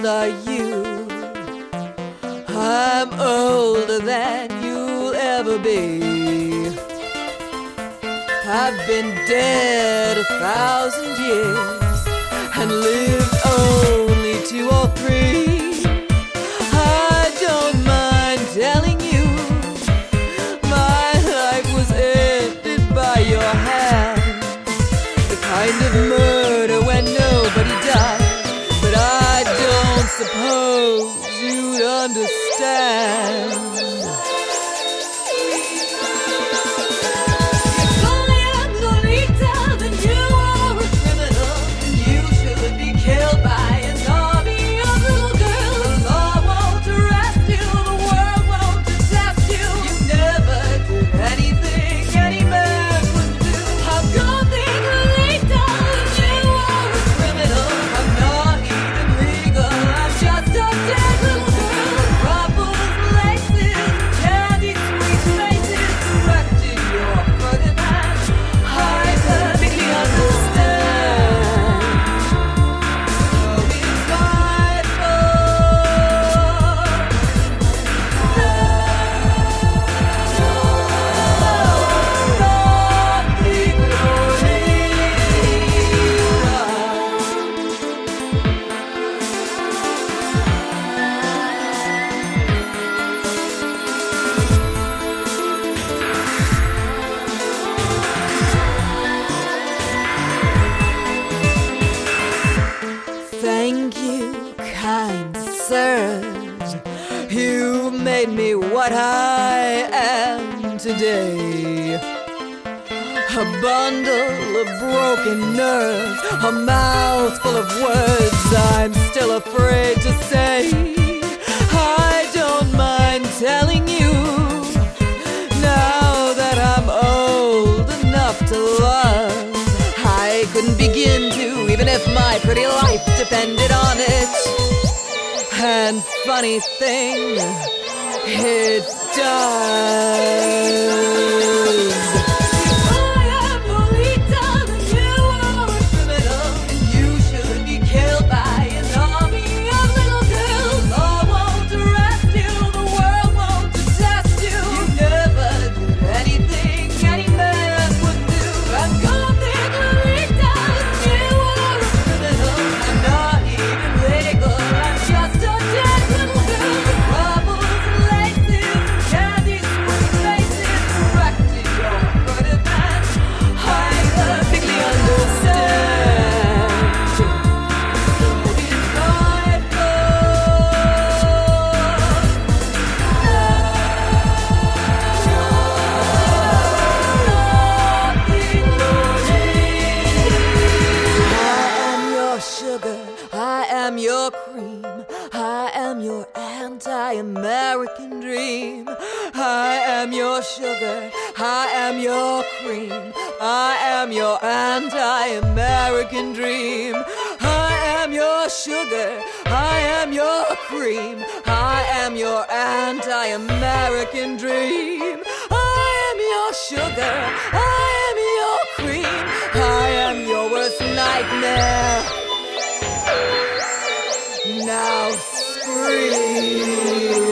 old are you? I'm older than you'll ever be. I've been dead 1,000 years and lived only 2 or 3. I don't mind telling you, my life was ended by your hand. The kind of murder when nobody died, but I don't suppose you'd understand. Thank you, kind sirs. You made me what I am today. A bundle of broken nerves, a mouth full of words I'm still afraid to say. I don't mind telling you, now that I'm old enough to love. I couldn't begin to, even if my pretty life depended on it. And funny thing, it does. I am your cream, I am your anti-American dream. I am your sugar, I am your cream, I am your anti-American dream. I am your sugar, I am your cream, I am your anti-American dream. I am your sugar, I am your cream, I am your worst nightmare. Now scream.